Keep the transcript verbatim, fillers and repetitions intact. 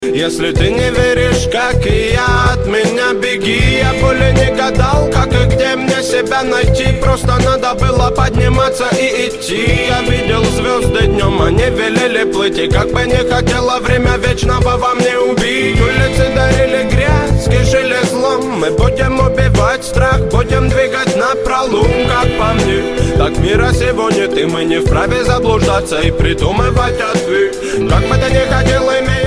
Если ты не веришь, как и я, от меня беги. Я более не гадал, как и где мне себя найти. Просто надо было подниматься и идти. Я видел звезды днем, они велели плыть. И как бы не хотела время вечного во мне убить. Улицы дарили грязь, кишили злом. Мы будем убивать страх, будем двигать напролом. Как по мне, так мира сего нет. И мы не вправе заблуждаться и придумывать ответ. Как бы ты ни хотел, имея